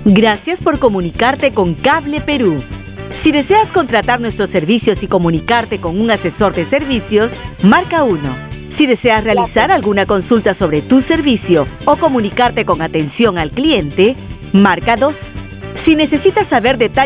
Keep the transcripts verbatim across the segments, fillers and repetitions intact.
Gracias por comunicarte con Cable Perú. Si deseas contratar nuestros servicios y comunicarte con un asesor de servicios, marca uno. Si deseas realizar alguna consulta sobre tu servicio o comunicarte con atención al cliente, marca dos. Si necesitas saber detalles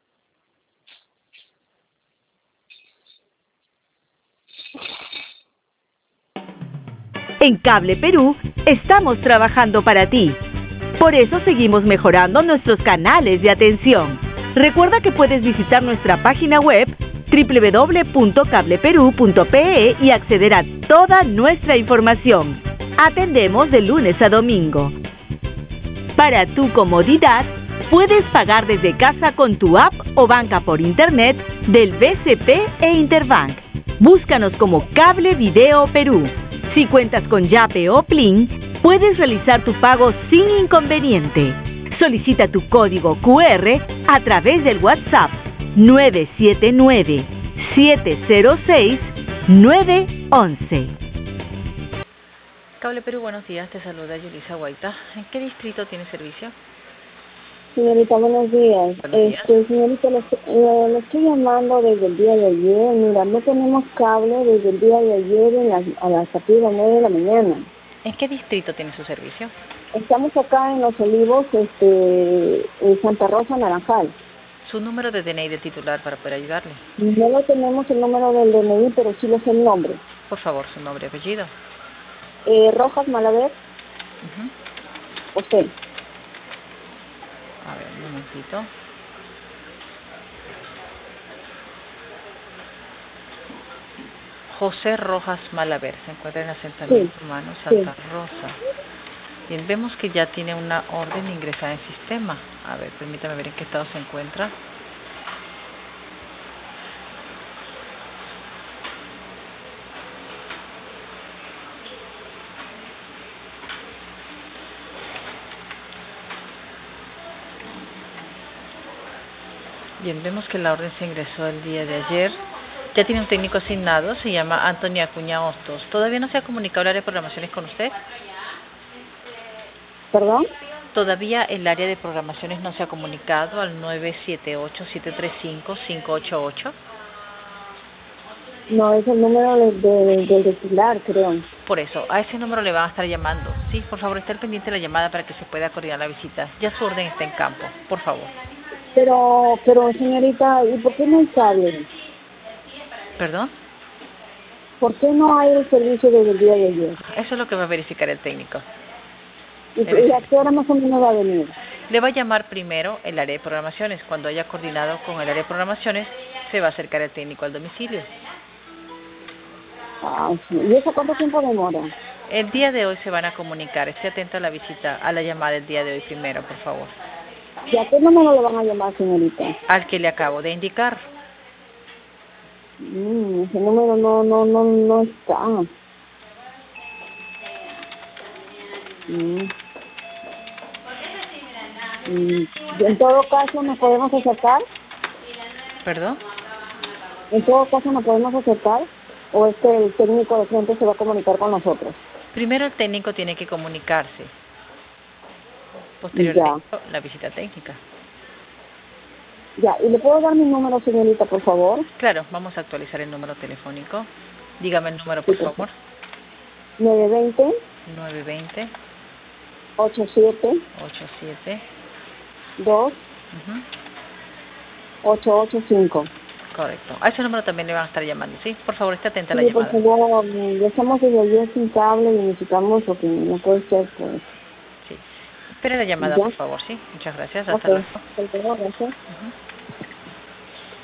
en Cable Perú, estamos trabajando para ti. Por eso seguimos mejorando nuestros canales de atención. Recuerda que puedes visitar nuestra página web doble u doble u doble u punto cable perú punto pe e y acceder a toda nuestra información. Atendemos de lunes a domingo. Para tu comodidad, puedes pagar desde casa con tu app o banca por internet del B C P e Interbank. Búscanos como Cable Video Perú. Si cuentas con Yape o Plin, puedes realizar tu pago sin inconveniente. Solicita tu código cu erre a través del WhatsApp nueve siete nueve, siete cero seis, nueve once. Cable Perú, buenos días. Te saluda Yulisa Guaita. ¿En qué distrito tiene servicio? Señorita, buenos días. Buenos días. Este, señorita, le, eh, le estoy llamando desde el día de ayer. Mira, no tenemos cable desde el día de ayer en las, a las partir de las nueve de la mañana. ¿En qué distrito tiene su servicio? Estamos acá en Los Olivos, este, en Santa Rosa, Naranjal. Su número de D N I de titular para poder ayudarle. No lo tenemos el número del D N I, pero sí lo sé el nombre. Por favor, su nombre y apellido. Eh, Rojas Malaver. Uh-huh. Usted. A ver, un momentito. José Rojas Malaver, se encuentra en asentamiento Sí. humano Santa Sí. Rosa. Bien, vemos que ya tiene una orden ingresada en sistema. A ver, permítame ver en qué estado se encuentra. Bien, vemos que la orden se ingresó el día de ayer. Ya tiene un técnico asignado, se llama Antonio Acuña Hostos. ¿Todavía no se ha comunicado el área de programaciones con usted? ¿Perdón? Todavía el área de programaciones no se ha comunicado al nueve siete ocho, siete tres cinco, cinco ocho ocho. No, es el número del de, de, de titular, creo. Por eso, a ese número le van a estar llamando. Sí, por favor, esté al pendiente de la llamada para que se pueda coordinar la visita. Ya su orden está en campo, por favor. Pero, pero señorita, ¿y por qué no hay cable? ¿Perdón? ¿Por qué no hay el servicio desde el día de ayer? Eso es lo que va a verificar el técnico. ¿Y, y a qué hora más o menos va a venir? Le va a llamar primero el área de programaciones. Cuando haya coordinado con el área de programaciones, se va a acercar el técnico al domicilio. Ah, sí. ¿Y eso cuánto tiempo demora? El día de hoy se van a comunicar. Esté atento a la visita, a la llamada del día de hoy primero, por favor. ¿Y a qué número le van a llamar, señorita? Al que le acabo de indicar. Mm, ese número no, no, no, no está. Mm. Mm. En todo caso, ¿nos podemos acercar? ¿Perdón? En todo caso, ¿nos podemos acercar? ¿O es que el técnico de frente se va a comunicar con nosotros? Primero el técnico tiene que comunicarse. Posteriormente, la visita técnica. Ya, ¿y le puedo dar mi número, señorita, por favor? Claro, vamos a actualizar el número telefónico. Dígame el número, por Sí, favor. nueve dos cero, nueve dos cero, ocho siete, ocho siete, dos, uh-huh. ocho ocho cinco. Correcto. A ese número también le van a estar llamando, ¿sí? Por favor, esté atenta a la Sí, llamada. por favor, ya estamos desde ayer sin cable y necesitamos lo que no puede ser, pues. Sí. Espere la llamada, ¿Ya? por favor, ¿sí? Muchas gracias. Hasta Ok, luego. hasta luego, gracias. Uh-huh.